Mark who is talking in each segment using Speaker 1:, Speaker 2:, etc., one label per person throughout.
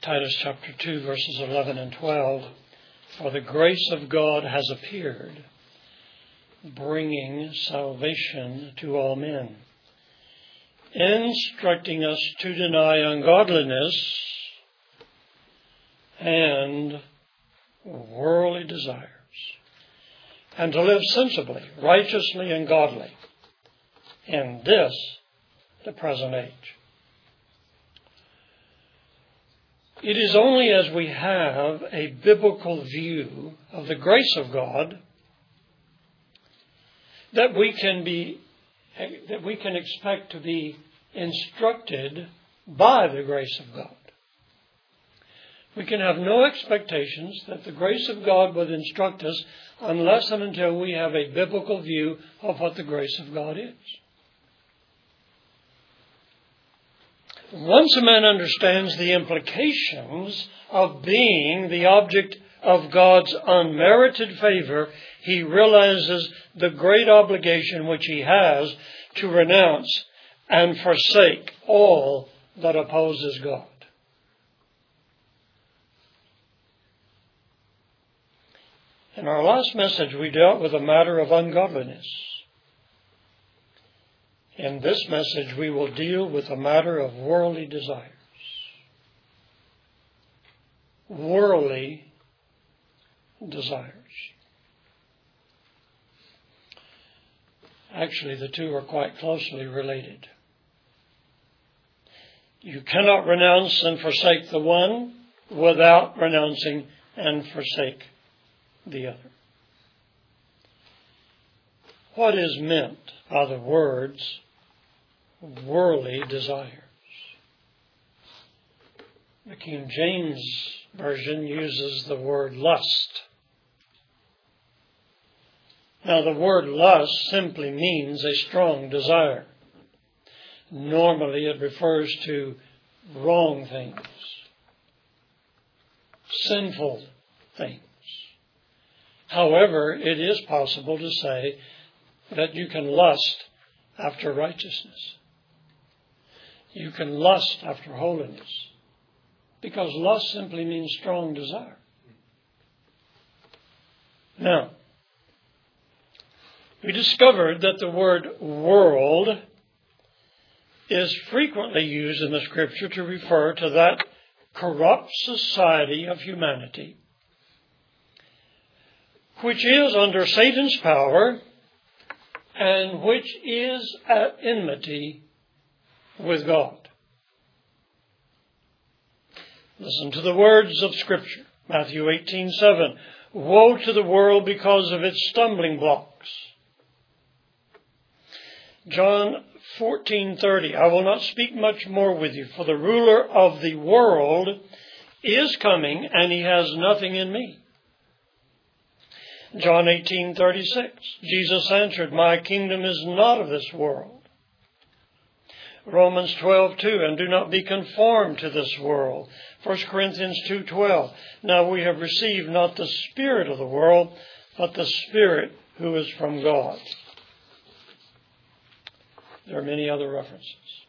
Speaker 1: Titus chapter 2, verses 11 and 12. For the grace of God has appeared, bringing salvation to all men, instructing us to deny ungodliness and worldly desires, and to live sensibly, righteously, and godly in this, the present age. It is only as we have a biblical view of the grace of God that we can expect to be instructed by the grace of God. We can have no expectations that the grace of God would instruct us unless and until we have a biblical view of what the grace of God is. Once a man understands the implications of being the object of God's unmerited favor, he realizes the great obligation which he has to renounce and forsake all that opposes God. In our last message, we dealt with a matter of ungodliness. In this message, we will deal with a matter of worldly desires. Worldly desires. Actually, the two are quite closely related. You cannot renounce and forsake the one without renouncing and forsake the other. What is meant by the words worldly desires? The King James Version uses the word lust. Now, the word lust simply means a strong desire. Normally, it refers to wrong things, sinful things. However, it is possible to say that you can lust after righteousness. You can lust after holiness. Because lust simply means strong desire. Now, we discovered that the word world is frequently used in the Scripture to refer to that corrupt society of humanity which is under Satan's power and which is at enmity with God. Listen to the words of Scripture. Matthew 18:7. Woe to the world because of its stumbling blocks. John 14:30. I will not speak much more with you, for the ruler of the world is coming, and he has nothing in me. John 18:36. Jesus answered, my kingdom is not of this world. Romans 12:2. And do not be conformed to this world. 1 Corinthians 2:12. Now we have received not the spirit of the world, but the Spirit who is from God. There are many other references.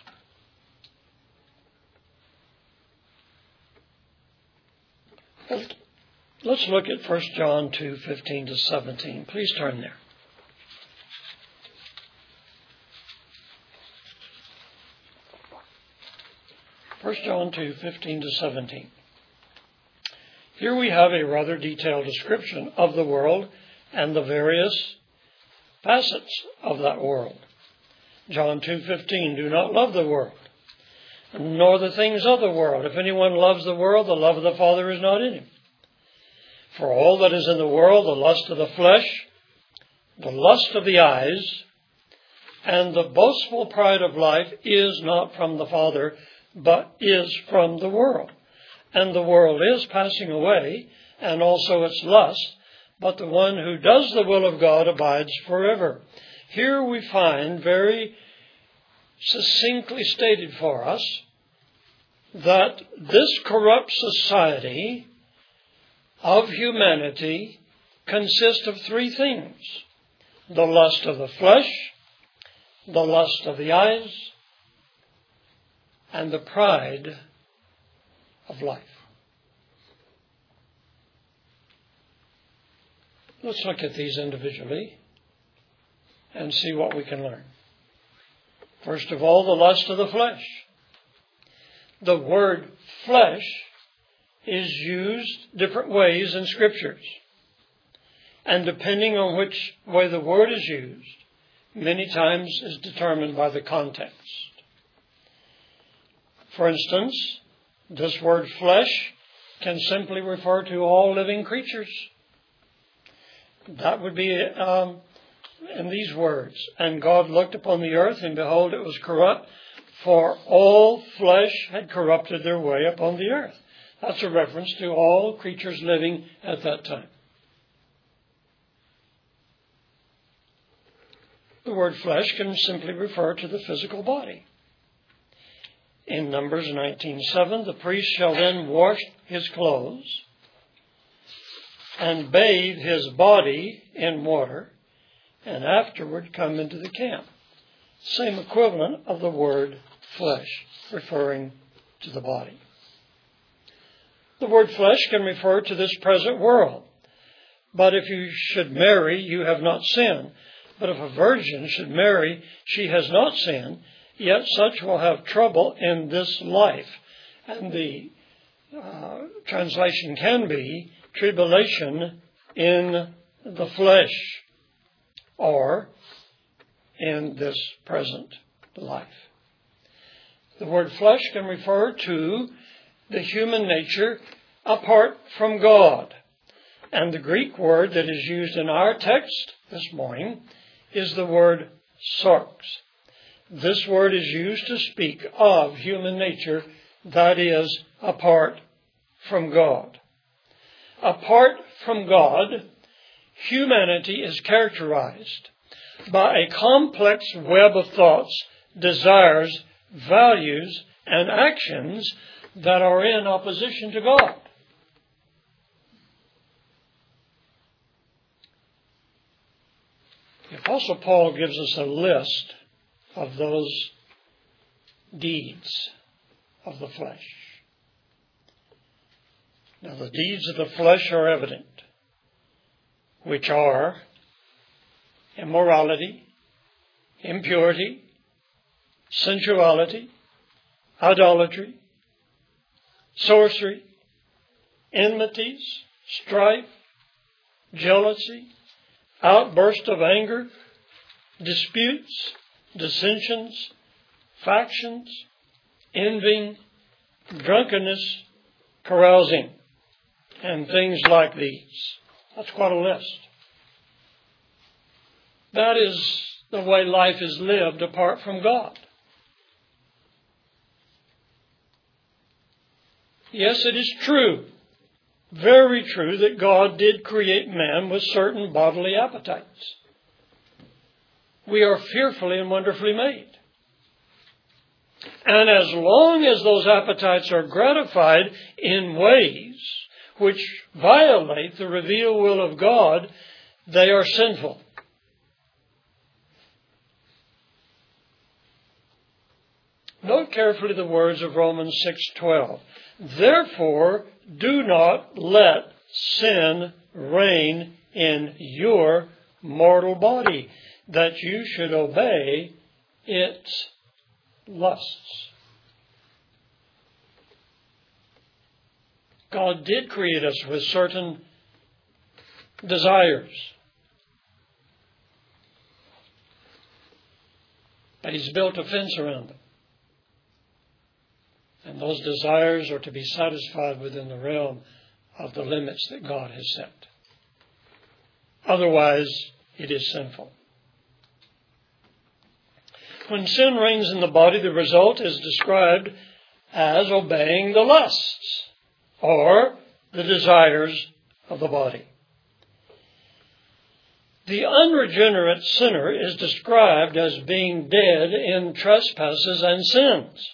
Speaker 1: Let's look at 1 John 2:15-17. Please turn there. 1 John 2:15-17. Here we have a rather detailed description of the world and the various facets of that world. John 2:15, do not love the world, nor the things of the world. If anyone loves the world, the love of the Father is not in him. For all that is in the world, the lust of the flesh, the lust of the eyes, and the boastful pride of life is not from the Father, but is from the world. And the world is passing away, and also its lust, but the one who does the will of God abides forever. Here we find very succinctly stated for us that this corrupt society of humanity consists of three things: the lust of the flesh, the lust of the eyes, and the pride of life. Let's look at these individually and see what we can learn. First of all, the lust of the flesh. The word flesh is used different ways in Scriptures. And depending on which way the word is used, many times is determined by the context. For instance, this word flesh can simply refer to all living creatures. That would be in these words. And God looked upon the earth, and behold, it was corrupt, for all flesh had corrupted their way upon the earth. That's a reference to all creatures living at that time. The word flesh can simply refer to the physical body. In Numbers 19:7, the priest shall then wash his clothes and bathe his body in water, and afterward come into the camp. Same equivalent of the word flesh, referring to the body. The word flesh can refer to this present world. But if you should marry, you have not sinned. But if a virgin should marry, she has not sinned, yet such will have trouble in this life. And the translation can be tribulation in the flesh, or in this present life. The word flesh can refer to the human nature apart from God. And the Greek word that is used in our text this morning is the word sarx. This word is used to speak of human nature that is apart from God. Apart from God, humanity is characterized by a complex web of thoughts, desires, values, and actions that are in opposition to God. The Apostle Paul gives us a list of those deeds of the flesh. Now, the deeds of the flesh are evident, which are immorality, impurity, sensuality, idolatry, sorcery, enmities, strife, jealousy, outburst of anger, disputes, dissensions, factions, envying, drunkenness, carousing, and things like these. That's quite a list. That is the way life is lived apart from God. Yes, it is true, very true, that God did create man with certain bodily appetites. We are fearfully and wonderfully made. And as long as those appetites are gratified in ways which violate the revealed will of God, they are sinful. Note carefully the words of Romans 6:12. Therefore, do not let sin reign in your mortal body, that you should obey its lusts. God did create us with certain desires, but He's built a fence around them. And those desires are to be satisfied within the realm of the limits that God has set. Otherwise, it is sinful. When sin reigns in the body, the result is described as obeying the lusts or the desires of the body. The unregenerate sinner is described as being dead in trespasses and sins.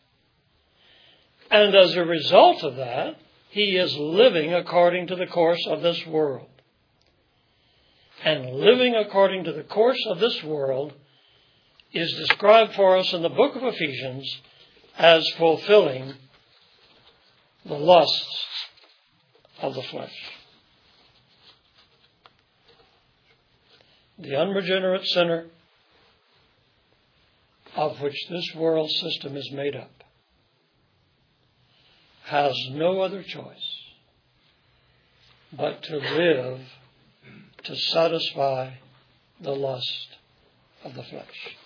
Speaker 1: And as a result of that, he is living according to the course of this world. And living according to the course of this world is described for us in the book of Ephesians as fulfilling the lusts of the flesh. the unregenerate sinner, of which this world system is made up, has no other choice but to live to satisfy the lust of the flesh.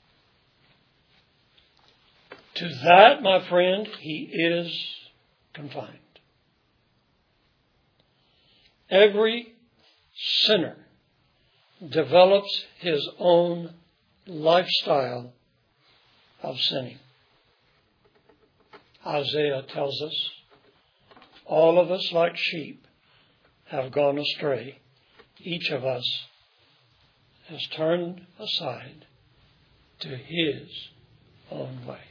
Speaker 1: To that, my friend, he is confined. Every sinner develops his own lifestyle of sinning. Isaiah tells us, all of us like sheep have gone astray. Each of us has turned aside to his own way.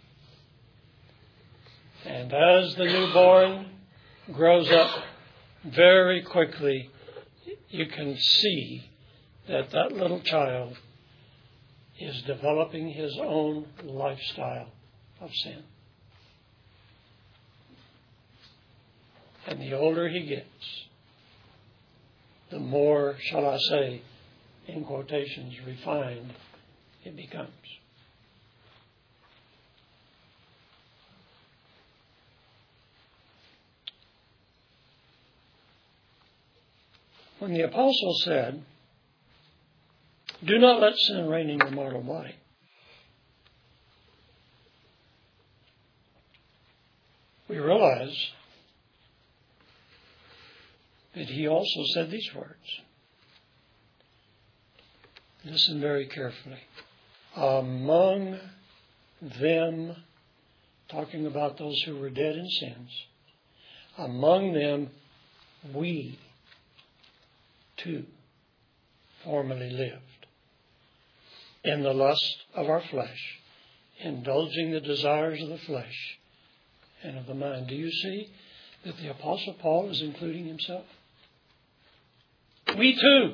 Speaker 1: And as the newborn grows up, very quickly you can see that that little child is developing his own lifestyle of sin. And the older he gets, the more, shall I say, in quotations, refined it becomes. When the apostle said, "Do not let sin reign in your mortal body," we realize that he also said these words. Listen very carefully. Among them, talking about those who were dead in sins, among them we too formerly lived in the lust of our flesh, indulging the desires of the flesh and of the mind. Do you see that the Apostle Paul is including himself? We too.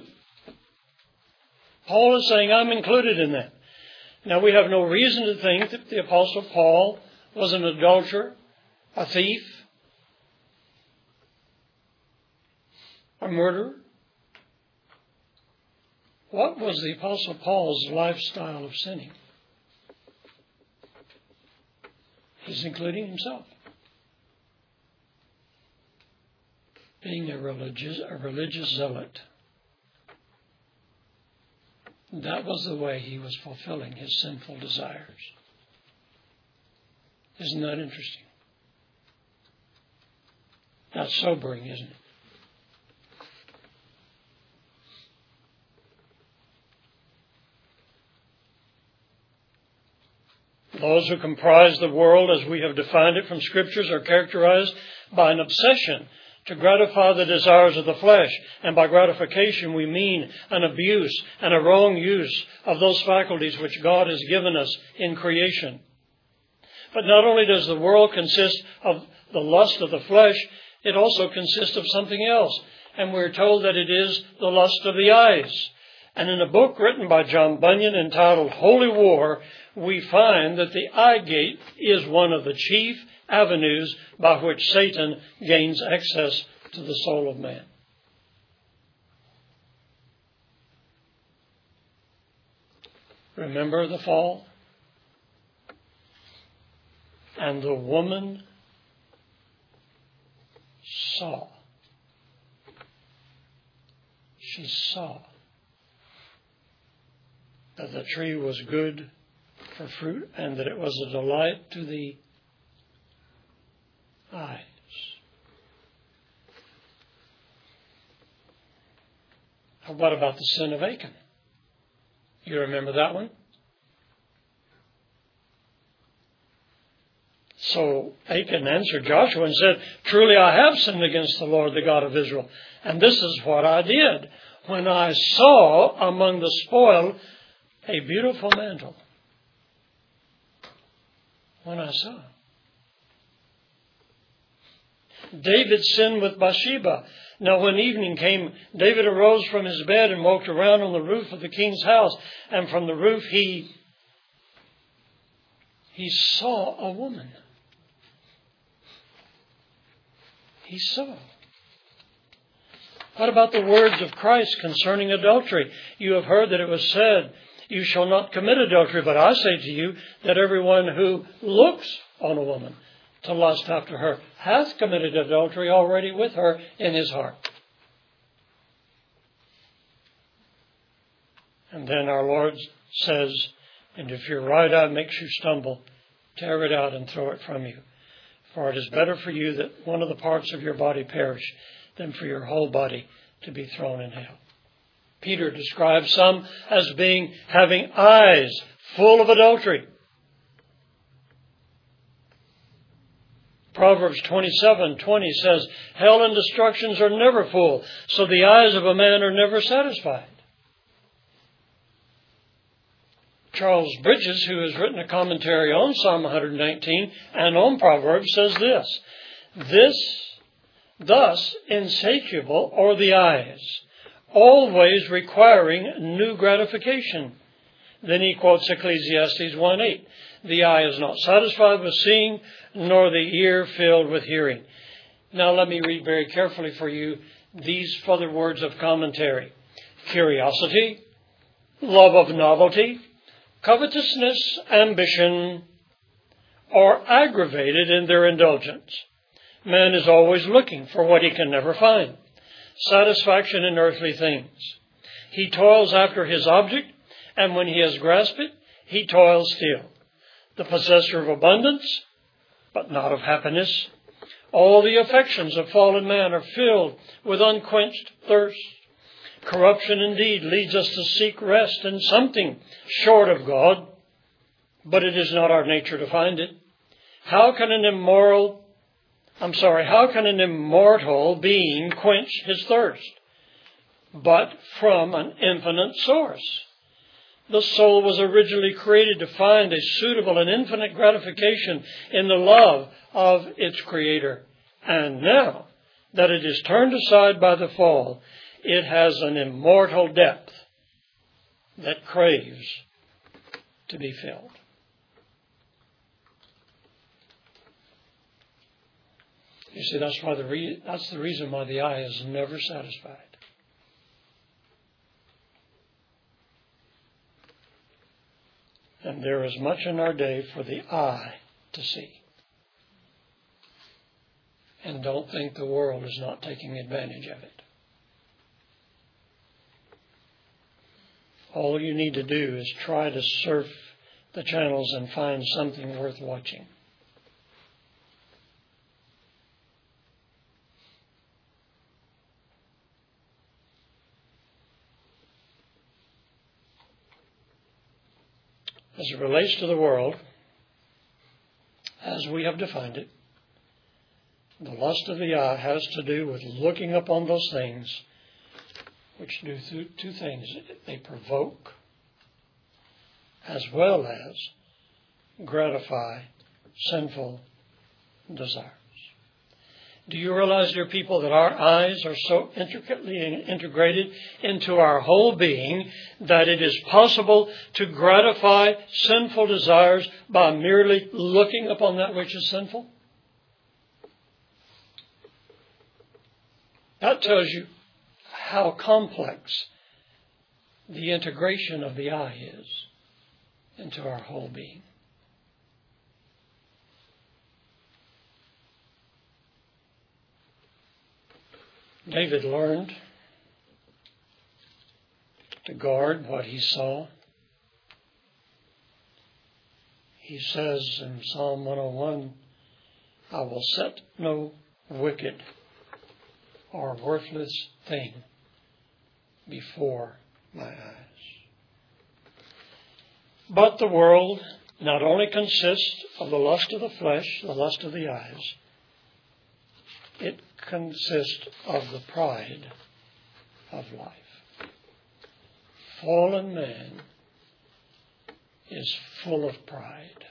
Speaker 1: Paul is saying, I'm included in that. Now, we have no reason to think that the Apostle Paul was an adulterer, a thief, a murderer. What was the Apostle Paul's lifestyle of sinning? He's including himself. Being a religious zealot. That was the way he was fulfilling his sinful desires. Isn't that interesting? That's sobering, isn't it? Those who comprise the world as we have defined it from Scriptures are characterized by an obsession to gratify the desires of the flesh. And by gratification we mean an abuse and a wrong use of those faculties which God has given us in creation. But not only does the world consist of the lust of the flesh, it also consists of something else. And we're told that it is the lust of the eyes. And in a book written by John Bunyan entitled Holy War, we find that the eye gate is one of the chief avenues by which Satan gains access to the soul of man. Remember the fall? And the woman saw. She saw that the tree was good for fruit and that it was a delight to the eyes. What about the sin of Achan? You remember that one? So Achan answered Joshua and said, "Truly I have sinned against the Lord, the God of Israel. And this is what I did when I saw among the spoil a beautiful mantle." When I saw. David sinned with Bathsheba. Now when evening came, David arose from his bed and walked around on the roof of the king's house. And from the roof he saw a woman. He saw. What about the words of Christ concerning adultery? You have heard that it was said, you shall not commit adultery, but I say to you that everyone who looks on a woman to lust after her hath committed adultery already with her in his heart. And then our Lord says, and if your right eye makes you stumble, tear it out and throw it from you. For it is better for you that one of the parts of your body perish than for your whole body to be thrown in hell. Peter describes some as having eyes full of adultery. Proverbs 27:20 says, hell and destructions are never full, so the eyes of a man are never satisfied. Charles Bridges, who has written a commentary on Psalm 119 and on Proverbs, says this, thus insatiable are the eyes, always requiring new gratification. Then he quotes Ecclesiastes 1:8. The eye is not satisfied with seeing, nor the ear filled with hearing. Now let me read very carefully for you these further words of commentary. Curiosity, love of novelty, covetousness, ambition are aggravated in their indulgence. Man is always looking for what he can never find. Satisfaction in earthly things. He toils after his object, and when he has grasped it, he toils still. The possessor of abundance, but not of happiness. All the affections of fallen man are filled with unquenched thirst. Corruption indeed leads us to seek rest in something short of God, but it is not our nature to find it. How can an immortal being quench his thirst? But from an infinite source. The soul was originally created to find a suitable and infinite gratification in the love of its Creator. And now that it is turned aside by the fall, it has an immortal depth that craves to be filled. You see, that's the reason why the eye is never satisfied. And there is much in our day for the eye to see. And don't think the world is not taking advantage of it. All you need to do is try to surf the channels and find something worth watching. As it relates to the world, as we have defined it, the lust of the eye has to do with looking upon those things which do two things. They provoke as well as gratify sinful desires. Do you realize, dear people, that our eyes are so intricately integrated into our whole being that it is possible to gratify sinful desires by merely looking upon that which is sinful? That tells you how complex the integration of the eye is into our whole being. David learned to guard what he saw. He says in Psalm 101, I will set no wicked or worthless thing before my eyes. But the world not only consists of the lust of the flesh, the lust of the eyes, it consists of the pride of life. Fallen man is full of pride.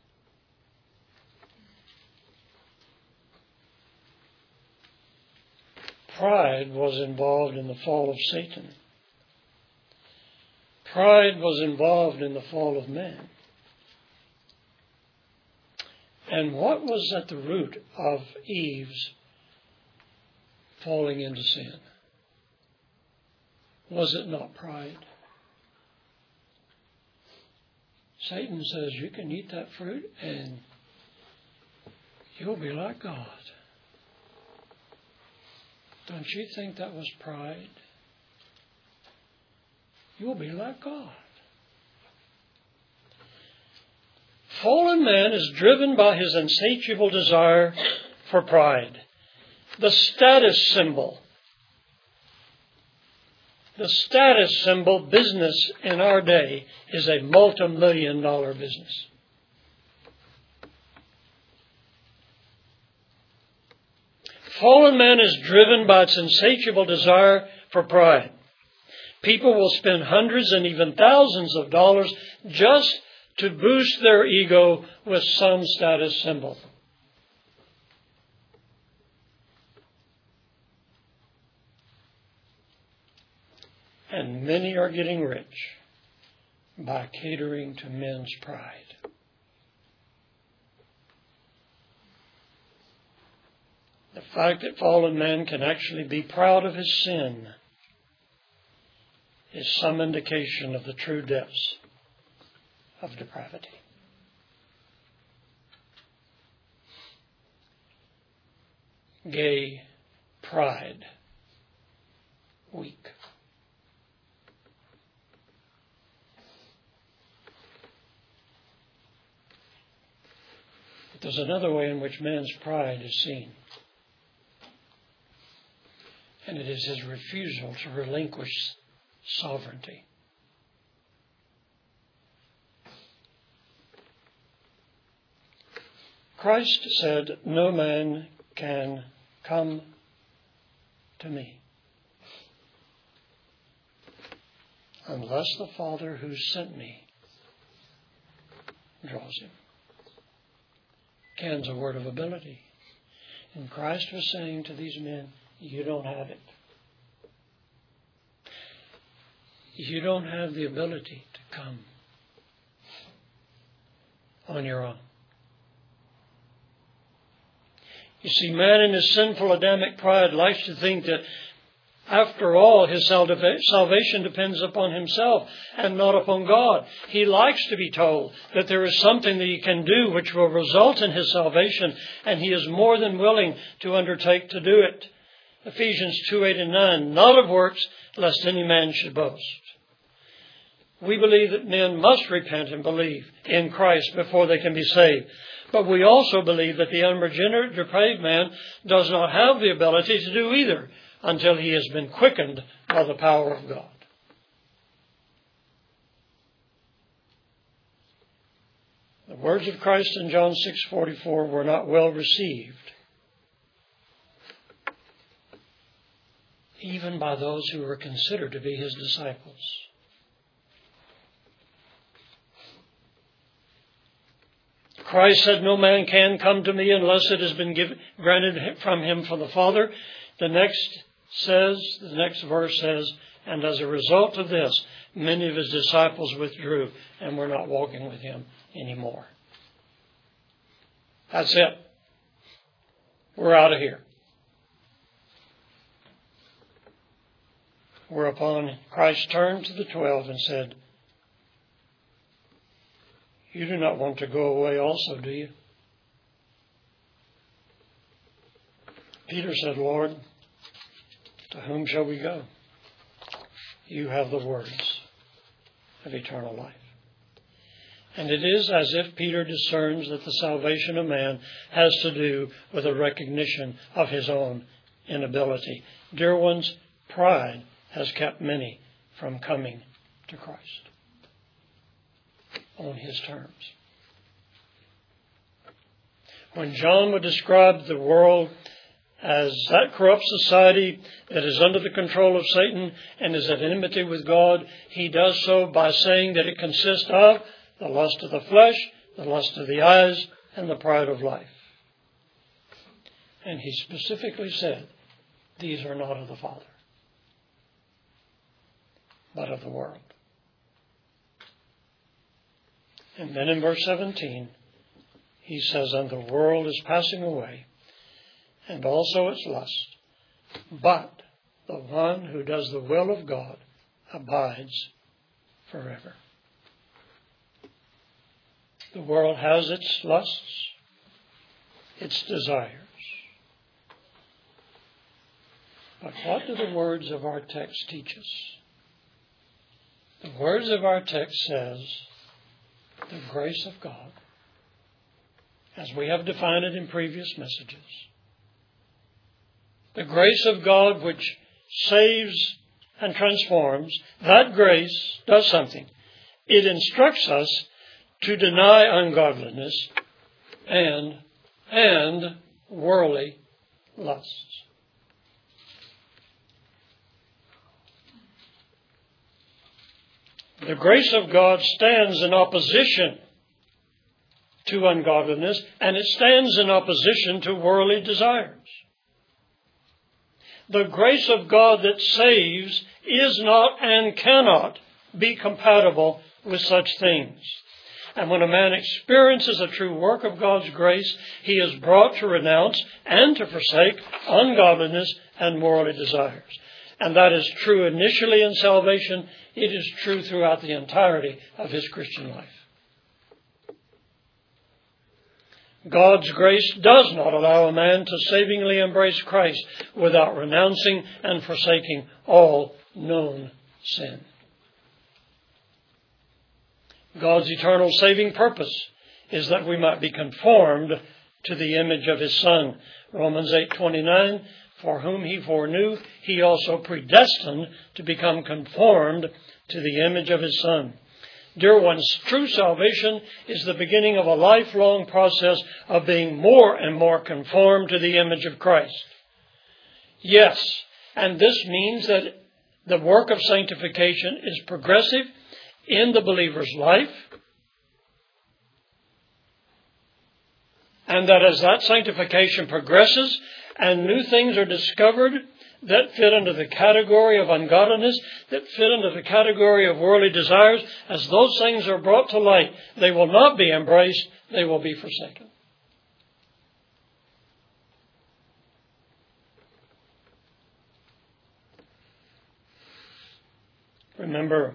Speaker 1: Pride was involved in the fall of Satan. Pride was involved in the fall of man. And what was at the root of Eve's falling into sin? Was it not pride? Satan says you can eat that fruit and you'll be like God. Don't you think that was pride? You'll be like God. Fallen man is driven by his insatiable desire for pride. The status symbol business in our day is a multi-million-dollar business. Fallen man is driven by its insatiable desire for pride. People will spend hundreds and even thousands of dollars just to boost their ego with some status symbol. And many are getting rich by catering to men's pride. The fact that fallen man can actually be proud of his sin is some indication of the true depths of depravity. Gay pride week. But there's another way in which man's pride is seen. And it is his refusal to relinquish sovereignty. Christ said, "No man can come to me unless the Father who sent me draws him." Can's a word of ability. And Christ was saying to these men, you don't have it. You don't have the ability to come on your own. You see, man in his sinful Adamic pride likes to think that, after all, his salvation depends upon himself and not upon God. He likes to be told that there is something that he can do which will result in his salvation, and he is more than willing to undertake to do it. Ephesians 2:8 and 9, not of works, lest any man should boast. We believe that men must repent and believe in Christ before they can be saved. But we also believe that the unregenerate, depraved man does not have the ability to do either until he has been quickened by the power of God. The words of Christ in John 6:44 were not well received, even by those who were considered to be his disciples. Christ said, "No man can come to me unless it has been granted from him from the Father." The next verse says, "And as a result of this, many of his disciples withdrew and were not walking with him anymore." That's it. We're out of here. Whereupon Christ turned to the 12 and said, "You do not want to go away also, do you?" Peter said, "Lord, to whom shall we go? You have the words of eternal life." And it is as if Peter discerns that the salvation of man has to do with a recognition of his own inability. Dear ones, pride has kept many from coming to Christ on his terms. When John would describe the world as that corrupt society that is under the control of Satan and is at enmity with God, he does so by saying that it consists of the lust of the flesh, the lust of the eyes, and the pride of life. And he specifically said, these are not of the Father, but of the world. And then in verse 17, he says, "And the world is passing away, and also its lust. But the one who does the will of God abides forever. The world has its lusts, its desires. But what do the words of our text teach us? The words of our text says, the grace of God, as we have defined it in previous messages. The grace of God which saves and transforms, that grace does something. It instructs us to deny ungodliness and worldly lusts. The grace of God stands in opposition to ungodliness, and it stands in opposition to worldly desires. The grace of God that saves is not and cannot be compatible with such things. And when a man experiences a true work of God's grace, he is brought to renounce and to forsake ungodliness and worldly desires. And that is true initially in salvation. It is true throughout the entirety of his Christian life. God's grace does not allow a man to savingly embrace Christ without renouncing and forsaking all known sin. God's eternal saving purpose is that we might be conformed to the image of His Son. Romans 8:29, for whom He foreknew, He also predestined to become conformed to the image of His Son. Dear ones, true salvation is the beginning of a lifelong process of being more and more conformed to the image of Christ. Yes, and this means that the work of sanctification is progressive in the believer's life, and that as that sanctification progresses and new things are discovered that fit under the category of ungodliness, that fit under the category of worldly desires, as those things are brought to light, they will not be embraced, they will be forsaken. Remember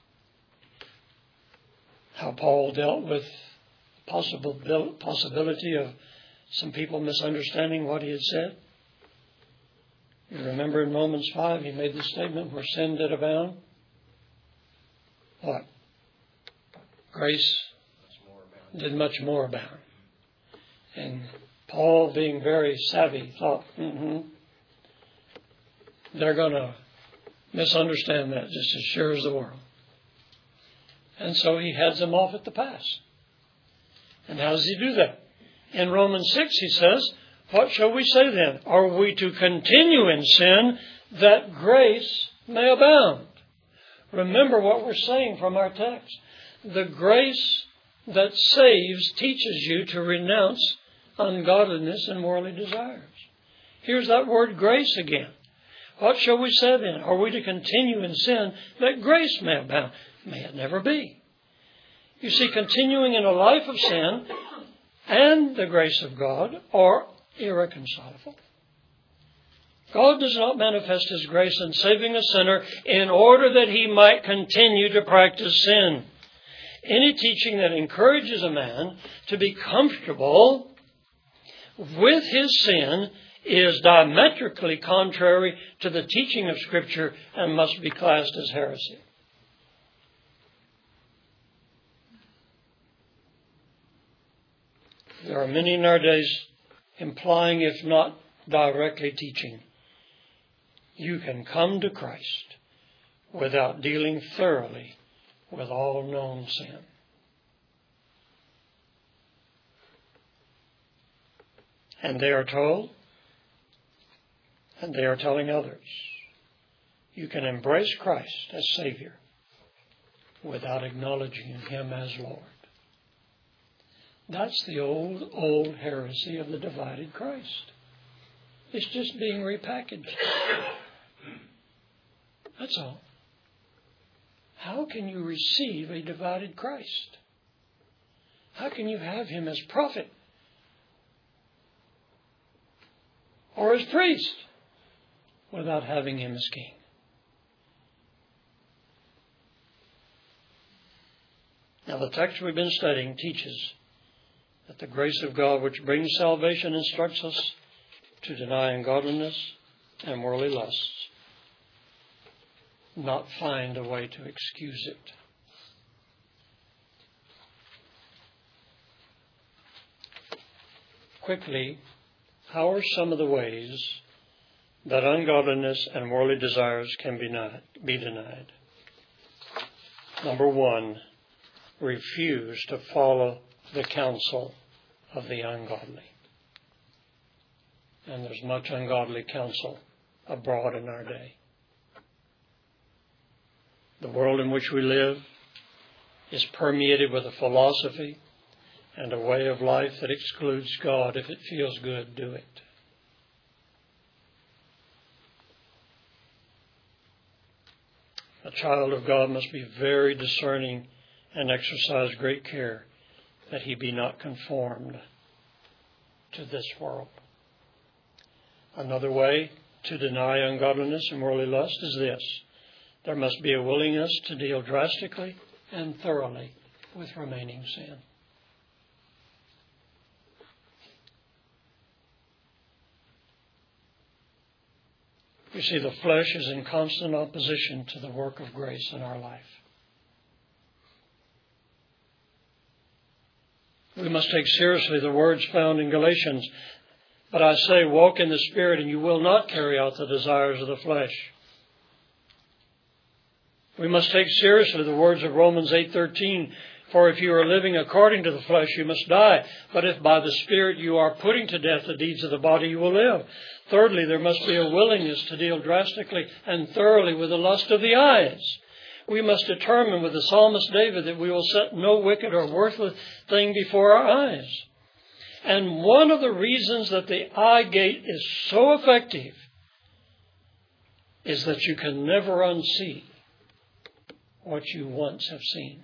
Speaker 1: how Paul dealt with the possibility of some people misunderstanding what he had said? You remember in Romans 5, he made the statement, where sin did abound. What? Grace did much more abound. And Paul, being very savvy, thought, they're going to misunderstand that just as sure as the world. And so he heads them off at the pass. And how does he do that? In Romans 6, he says, what shall we say then? Are we to continue in sin that grace may abound? Remember what we're saying from our text. The grace that saves teaches you to renounce ungodliness and worldly desires. Here's that word grace again. What shall we say then? Are we to continue in sin that grace may abound? May it never be. You see, continuing in a life of sin and the grace of God are irreconcilable. God does not manifest His grace in saving a sinner in order that he might continue to practice sin. Any teaching that encourages a man to be comfortable with his sin is diametrically contrary to the teaching of Scripture and must be classed as heresy. There are many in our days implying, if not directly teaching, you can come to Christ without dealing thoroughly with all known sin. And they are told, and they are telling others, you can embrace Christ as Savior without acknowledging Him as Lord. That's the old heresy of the divided Christ. It's just being repackaged. That's all. How can you receive a divided Christ? How can you have Him as prophet or as priest without having Him as king? Now, the text we've been studying teaches that the grace of God which brings salvation instructs us to deny ungodliness and worldly lusts, not find a way to excuse it. Quickly, how are some of the ways that ungodliness and worldly desires can be denied? Number one, refuse to follow the counsel of the ungodly. And there's much ungodly counsel abroad in our day. The world in which we live is permeated with a philosophy and a way of life that excludes God. If it feels good, do it. A child of God must be very discerning and exercise great care that he be not conformed to this world. Another way to deny ungodliness and worldly lust is this: there must be a willingness to deal drastically and thoroughly with remaining sin. You see, the flesh is in constant opposition to the work of grace in our life. We must take seriously the words found in Galatians, "But I say, walk in the Spirit, and you will not carry out the desires of the flesh." We must take seriously the words of Romans 8:13, "For if you are living according to the flesh, you must die. But if by the Spirit you are putting to death the deeds of the body, you will live." Thirdly, there must be a willingness to deal drastically and thoroughly with the lust of the eyes. We must determine with the psalmist David that we will set no wicked or worthless thing before our eyes. And one of the reasons that the eye gate is so effective is that you can never unsee what you once have seen.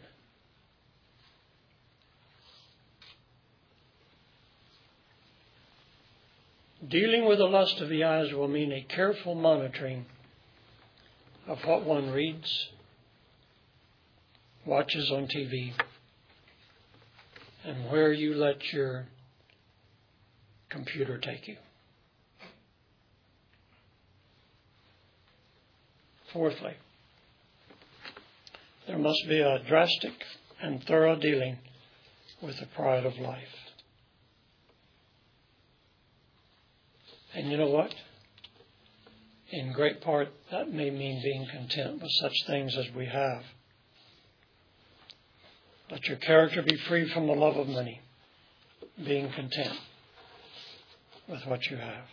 Speaker 1: Dealing with the lust of the eyes will mean a careful monitoring of what one reads, watches on TV, and where you let your computer take you. Fourthly, there must be a drastic and thorough dealing with the pride of life. And you know what? In great part, that may mean being content with such things as we have. Let your character be free from the love of money, being content with what you have.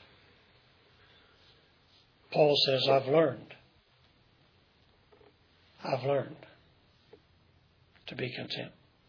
Speaker 1: Paul says, I've learned to be content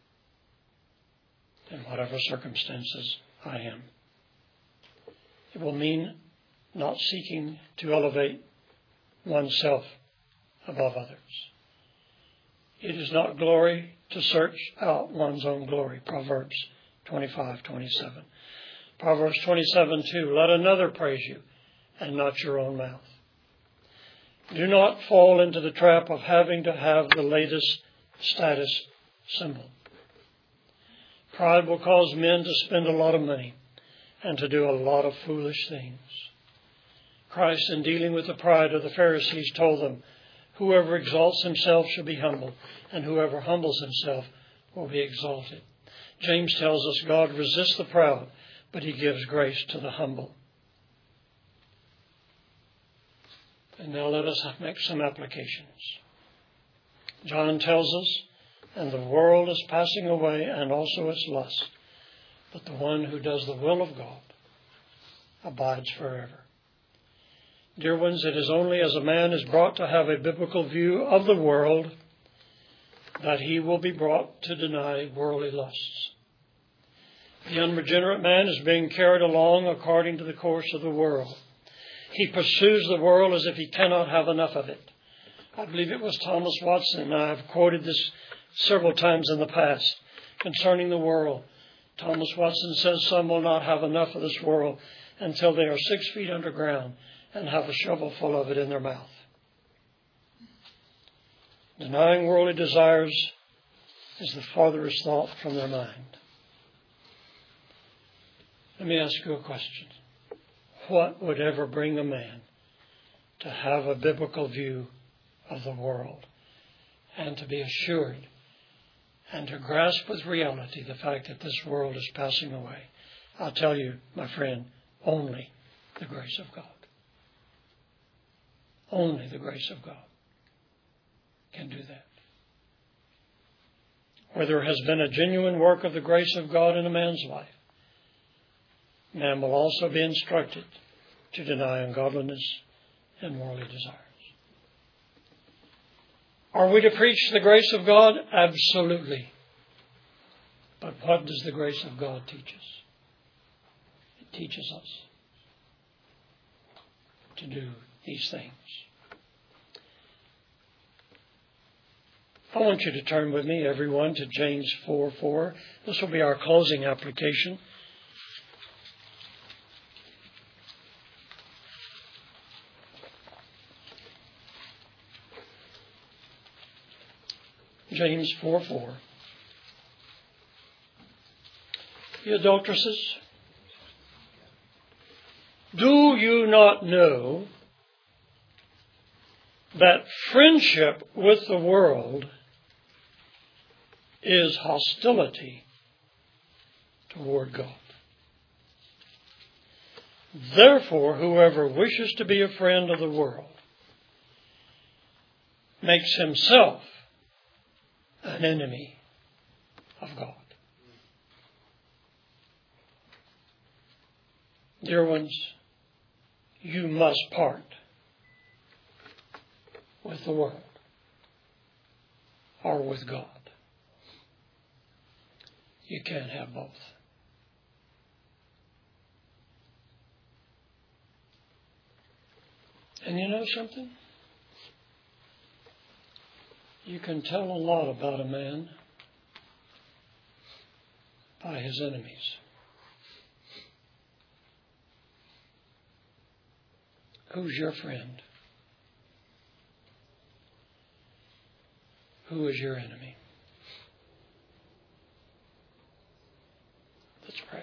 Speaker 1: in whatever circumstances I am. It will mean not seeking to elevate oneself above others. It is not glory to search out one's own glory. Proverbs 25:27. Proverbs 27:2. Let another praise you and not your own mouth. Do not fall into the trap of having to have the latest status symbol. Pride will cause men to spend a lot of money and to do a lot of foolish things. Christ, in dealing with the pride of the Pharisees, told them, whoever exalts himself shall be humbled, and whoever humbles himself will be exalted. James tells us God resists the proud, but he gives grace to the humble. And now let us make some applications. John tells us, and the world is passing away and also its lust, but the one who does the will of God abides forever. Dear ones, it is only as a man is brought to have a biblical view of the world that he will be brought to deny worldly lusts. The unregenerate man is being carried along according to the course of the world. He pursues the world as if he cannot have enough of it. I believe it was Thomas Watson, and I have quoted this several times in the past concerning the world. Thomas Watson says some will not have enough of this world until they are 6 feet underground and have a shovel full of it in their mouth. Denying worldly desires is the farthest thought from their mind. Let me ask you a question. What would ever bring a man to have a biblical view of the world and to be assured and to grasp with reality the fact that this world is passing away? I'll tell you, my friend, only the grace of God. Only the grace of God can do that. Where there has been a genuine work of the grace of God in a man's life, man will also be instructed to deny ungodliness and worldly desires. Are we to preach the grace of God? Absolutely. But what does the grace of God teach us? It teaches us to do these things. I want you to turn with me, everyone, to James 4:4. This will be our closing application. James 4:4. Ye adulteresses, do you not know that friendship with the world is hostility toward God? Therefore, whoever wishes to be a friend of the world makes himself an enemy of God. Dear ones, you must part with the world or with God. You can't have both. And you know something? You can tell a lot about a man by his enemies. Who's your friend? Who is your enemy? Let's pray.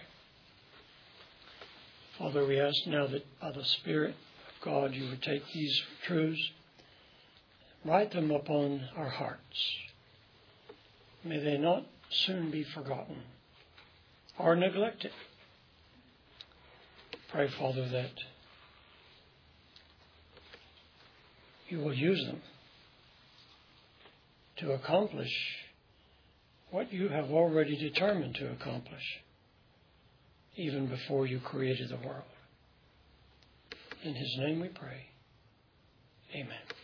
Speaker 1: Father, we ask now that by the Spirit of God you would take these truths, write them upon our hearts. May they not soon be forgotten or neglected. Pray, Father, that you will use them to accomplish what you have already determined to accomplish, even before you created the world. In His name we pray. Amen.